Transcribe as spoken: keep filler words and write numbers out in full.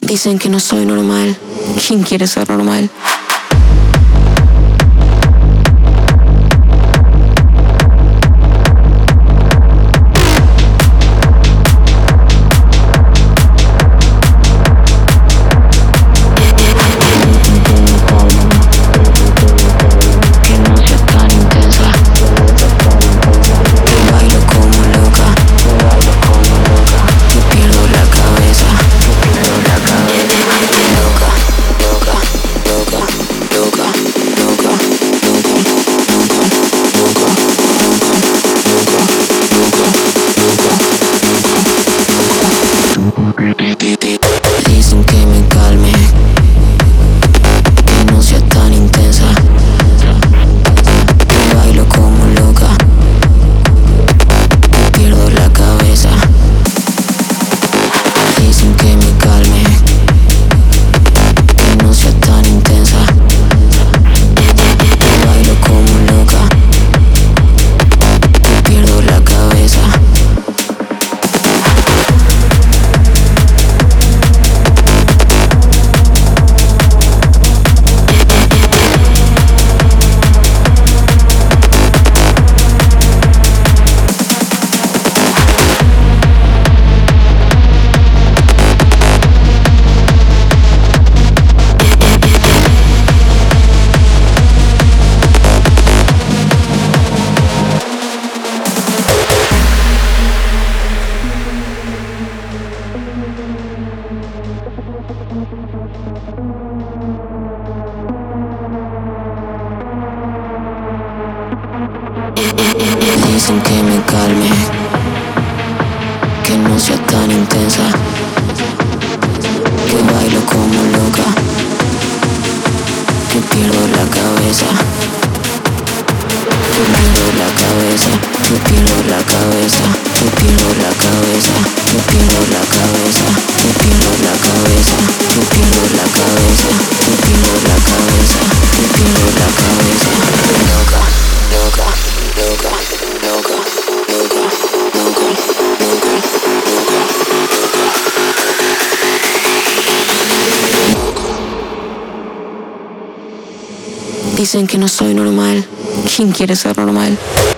Dicen que no soy normal. ¿Quién quiere ser normal? Dicen que me calme, que no sea tan intensa, que bailo como loca, que pierdo la cabeza. Dicen que me calme, que no sea tan intensa, que bailo como loca, que pierdo la cabeza. Dicen que me calme, que no sea tan intensa, que bailo como loca, que pierdo la cabeza, que pierdo la cabeza, que pierdo la cabeza, que pierdo la cabeza, que pierdo la cabeza, que pierdo la cabeza, que pierdo la cabeza, que pierdo la cabeza, que pierdo la cabeza, loca, loca, loca, loca, loca, loca, loca, loca, loca. Dicen que no soy normal. ¿Quién quiere ser normal?